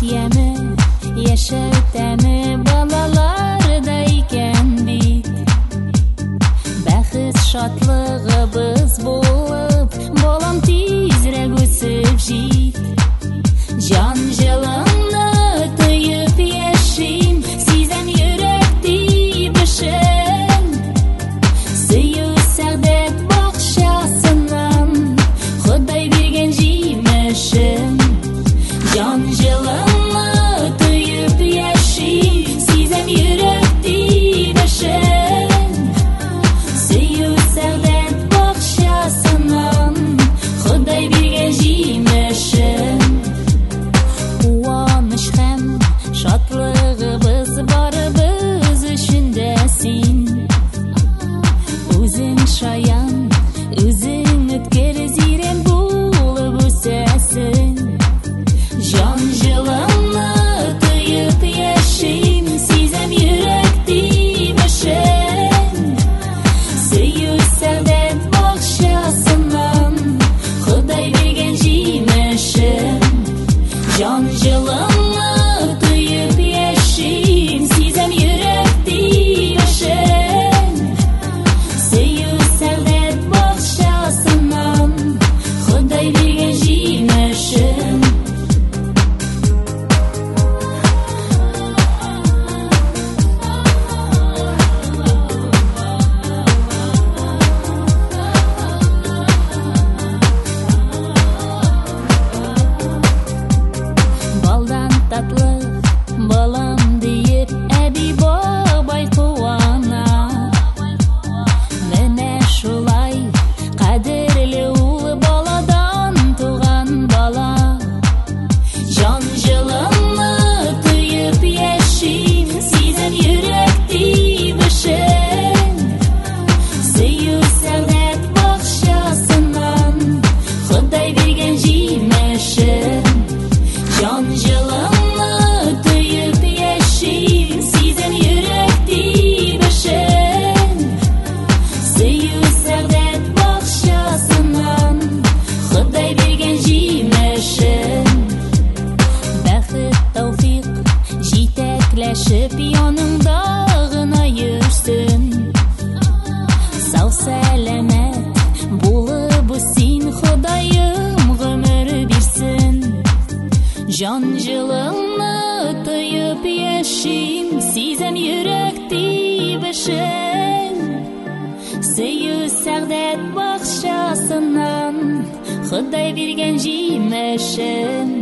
яме, яшәү тәме балаларда икән бит. Бәхет шатлыгыбыз булып, балам тизрәк үсеп җит. Җан җылымны тоеп яшим, сизәм йөрәк тибешен. Сөю сәгъдәт бакчасыннан, Ходай биргән җимешен. Җан җылымны тоеп яшим, сизәм йөрәк тибешен. Сөю сәгъдәт бакчасыннан, Ходай биргән җимешен. Куаныч һәм шатлыгыбыз барыбыз өчен дә син. Үзең шаян, үзең үткер зирәк булып үсәсең. Җан җылымны тоеп яшим, сизәм йөрәк тибешен. Сөю сәгъдәт бакчасыннан, Ходай биргән җимешен. Җан җылымны тоеп яшим, сизәм йөрәк тибешен. Сөю сәгъдәт бакчасыннан, Ходай биргән җимешен. Балдан татлы балам диеп, әби бабай куана. Менә шулай кадерле ул баладан туган бала. Җан җылымны тоеп яшим, сизәм йөрәк тибешен. Сөю сәгъдәт бакчасыннан, Ходай биргән җимешен. Җан җылымны тоеп яшим, сизәм йөрәк тибешен. Сөю сәгъдәт бакчасыннан, Ходай биргән җимешен. Бәхет, тәүфыйк җитәкләшеп яныңда гына йөрсен. Сау сәламәт булып үсин, Ходаем гомер бирсен. Җан җылымны тоеп яшим, сизәм йөрәк тибешен. Сөю сәгъдәт бакчасыннан, Ходай биргән җимешен.